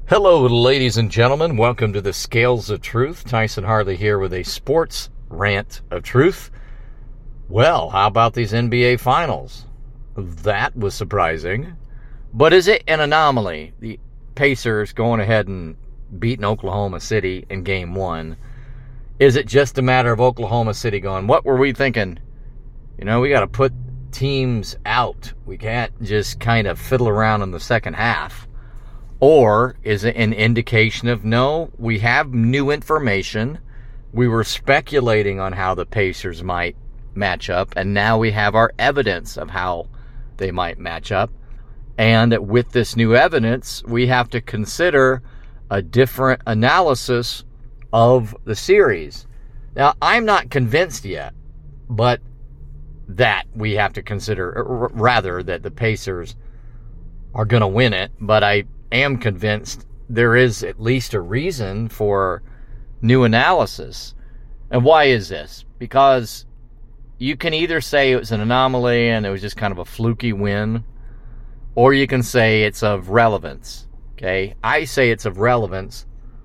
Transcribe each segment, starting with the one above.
Hello, ladies and gentlemen. Welcome to the Scales of Truth. Tyson Harley here with a sports rant of truth. Well, how about these NBA Finals? That was surprising. But is it an anomaly? The Pacers going ahead and beating Oklahoma City in Game 1. Is it just a matter of Oklahoma City going, what were we thinking? We got to put teams out. We can't just kind of fiddle around in the second half. Or is it an indication of, no, we have new information. We were speculating on how the Pacers might match up, and now we have our evidence of how they might match up. And with this new evidence, we have to consider a different analysis of the series. Now, I'm not convinced yet, but that we have to consider, rather, that the Pacers are going to win it, but I am convinced there is at least a reason for new analysis. And why is this? Because you can either say it was an anomaly and it was just kind of a fluky win, or you can say it's of relevance. Okay? I say it's of relevance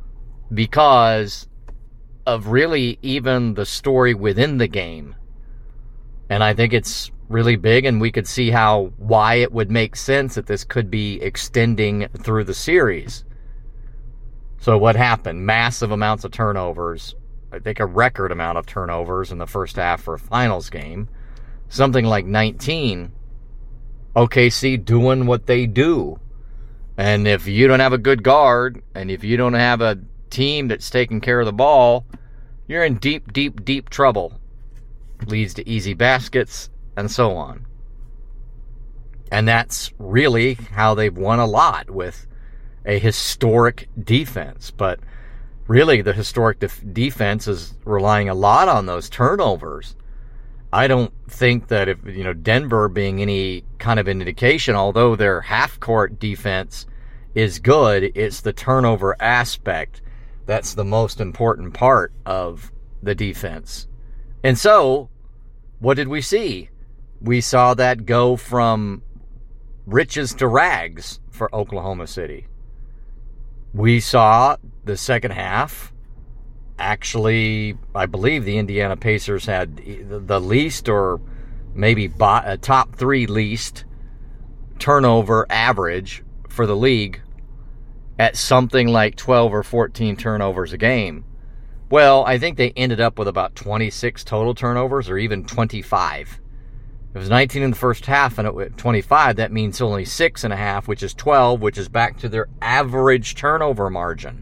because of really even the story within the game. And I think it's really big, and we could see why it would make sense that this could be extending through the series. So what happened? Massive amounts of turnovers. I think a record amount of turnovers in the first half for a finals game. Something like 19. OKC doing what they do. And if you don't have a good guard, and if you don't have a team that's taking care of the ball, you're in deep, deep, deep trouble. Leads to easy baskets, and so on. And that's really how they've won a lot, with a historic defense. But really, the historic defense is relying a lot on those turnovers. I don't think that if, Denver being any kind of indication, although their half-court defense is good, it's the turnover aspect that's the most important part of the defense. And so, what did we see? We saw that go from riches to rags for Oklahoma City. We saw the second half. Actually, I believe the Indiana Pacers had the least, or maybe a top 3 least, turnover average for the league at something like 12 or 14 turnovers a game. Well, I think they ended up with about 26 total turnovers, or even 25. It was 19 in the first half, and at 25, that means only 6.5, which is 12, which is back to their average turnover margin.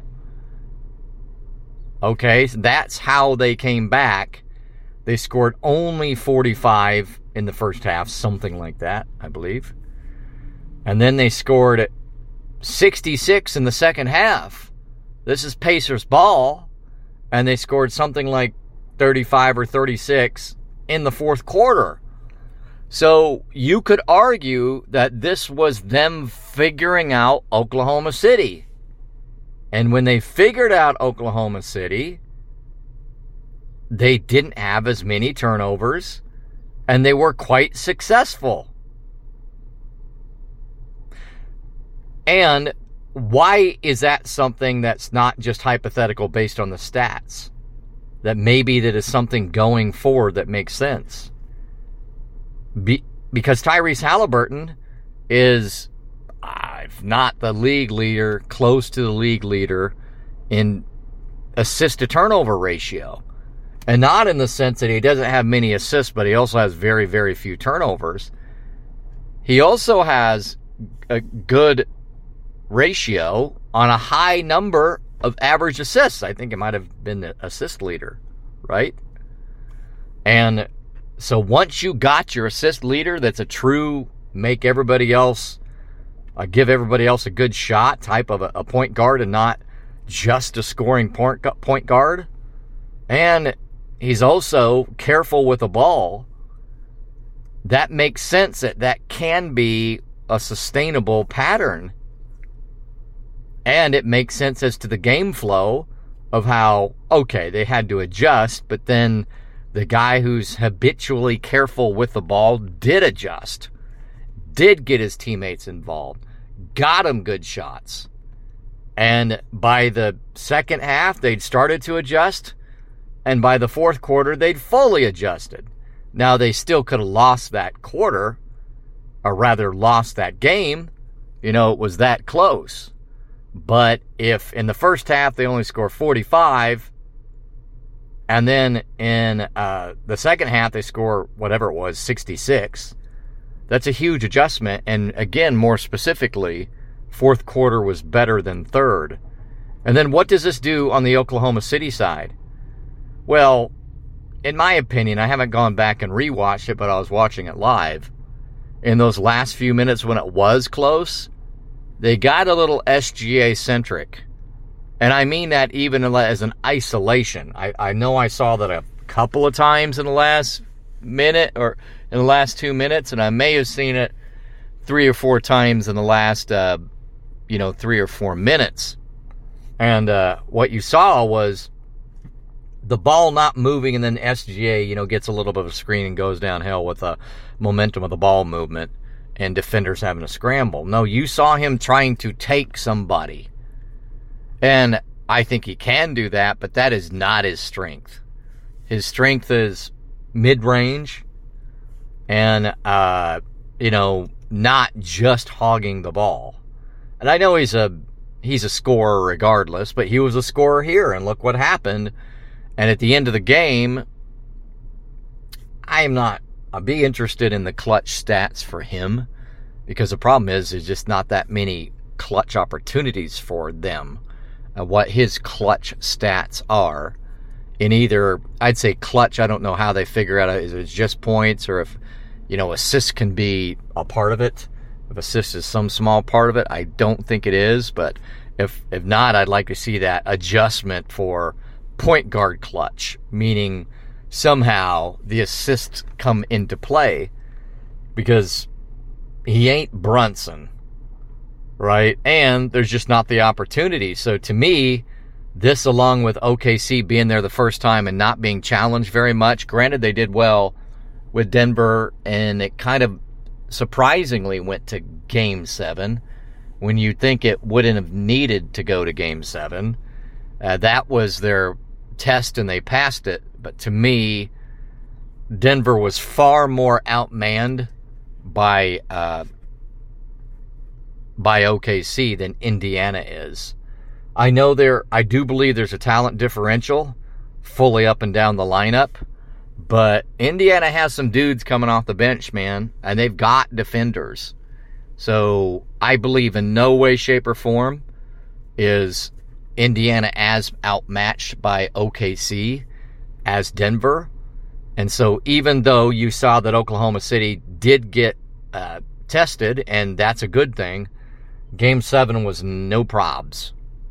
Okay, so that's how they came back. They scored only 45 in the first half, something like that, I believe. And then they scored 66 in the second half. This is Pacers ball. And they scored something like 35 or 36 in the fourth quarter. So you could argue that this was them figuring out Oklahoma City. And when they figured out Oklahoma City, they didn't have as many turnovers, and they were quite successful. And why is that something that's not just hypothetical based on the stats? That maybe that is something going forward that makes sense. Because Tyrese Halliburton is, if not the league leader, close to the league leader in assist to turnover ratio. And not in the sense that he doesn't have many assists, but he also has very, very few turnovers. He also has a good ratio on a high number of average assists. I think it might have been the assist leader, right? And so once you got your assist leader that's a true make everybody else, give everybody else a good shot type of a point guard, and not just a scoring point guard, and he's also careful with the ball, that makes sense that can be a sustainable pattern. And it makes sense as to the game flow of how, okay, they had to adjust, but then the guy who's habitually careful with the ball did adjust, did get his teammates involved, got him good shots. And by the second half, they'd started to adjust. And by the fourth quarter, they'd fully adjusted. Now, they still could have lost that quarter, or rather lost that game. It was that close. But if in the first half they only score 45, and then in the second half they score whatever it was, 66, that's a huge adjustment. And again, more specifically, fourth quarter was better than third. And then what does this do on the Oklahoma City side? Well, in my opinion, I haven't gone back and rewatched it, but I was watching it live. In those last few minutes when it was close, they got a little SGA-centric. And I mean that even as an isolation. I know I saw that a couple of times in the last minute or in the last 2 minutes, and I may have seen it 3 or 4 times in the last, 3 or 4 minutes. And what you saw was the ball not moving, and then SGA, gets a little bit of a screen and goes downhill with the momentum of the ball movement and defenders having to scramble. No, you saw him trying to take somebody. And I think he can do that, but that is not his strength. His strength is mid-range and, not just hogging the ball. And I know he's a scorer regardless, but he was a scorer here, and look what happened. And at the end of the game, I'll be interested in the clutch stats for him, because the problem is there's just not that many clutch opportunities for them. What his clutch stats are in either, I'd say clutch, I don't know how they figure out if it's just points or if, assists can be a part of it. If assists is some small part of it, I don't think it is, but if not, I'd like to see that adjustment for point guard clutch, meaning somehow the assists come into play, because he ain't Brunson, right? And there's just not the opportunity. So to me, this, along with OKC being there the first time and not being challenged very much, granted they did well with Denver, and it kind of surprisingly went to Game 7 when you think it wouldn't have needed to go to Game 7. That was their test and they passed it. But to me, Denver was far more outmanned by OKC than Indiana is. I do believe there's a talent differential fully up and down the lineup, but Indiana has some dudes coming off the bench, man, and they've got defenders. So I believe in no way, shape, or form is Indiana as outmatched by OKC as Denver. And so even though you saw that Oklahoma City did get tested, and that's a good thing, Game 7 was no probs.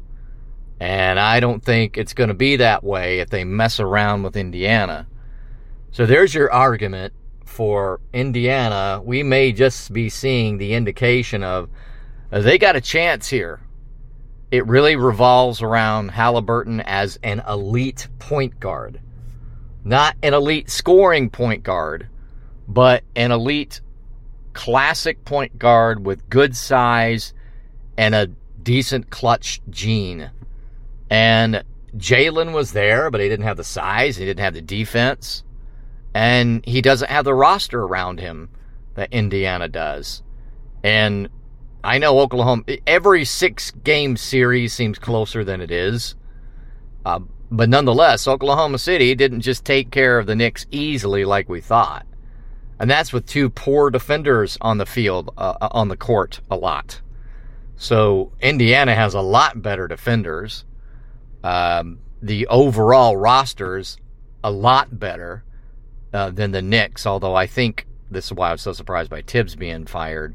And I don't think it's going to be that way if they mess around with Indiana. So there's your argument for Indiana. We may just be seeing the indication of they got a chance here. It really revolves around Halliburton as an elite point guard. Not an elite scoring point guard, but an elite classic point guard with good size and a decent clutch gene. And Jalen was there, but he didn't have the size, he didn't have the defense, and he doesn't have the roster around him that Indiana does. And I know Oklahoma, every 6-game series seems closer than it is. But nonetheless, Oklahoma City didn't just take care of the Knicks easily like we thought. And that's with 2 poor defenders on the field, on the court a lot. So Indiana has a lot better defenders. The overall roster's a lot better than the Knicks, although I think this is why I was so surprised by Tibbs being fired.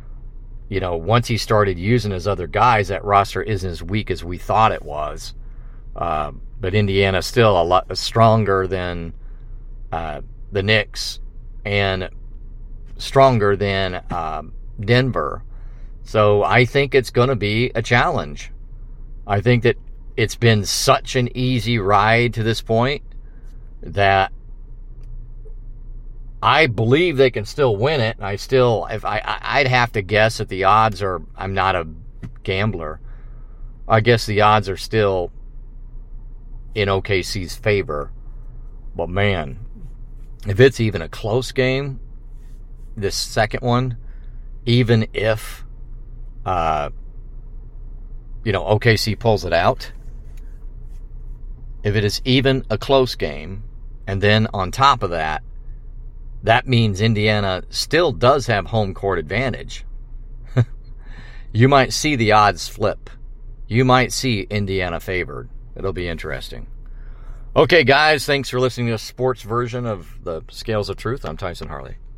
Once he started using his other guys, that roster isn't as weak as we thought it was. But Indiana's still a lot stronger than the Knicks and stronger than Denver. So I think it's going to be a challenge. I think that it's been such an easy ride to this point that I believe they can still win it. I'd have to guess that the odds are, I'm not a gambler, I guess the odds are still in OKC's favor. But man, if it's even a close game, this second one, even if OKC pulls it out, if it is even a close game, and then on top of that, that means Indiana still does have home court advantage. You might see the odds flip. You might see Indiana favored. It'll be interesting. Okay, guys, thanks for listening to a sports version of the Scales of Truth. I'm Tyson Harley.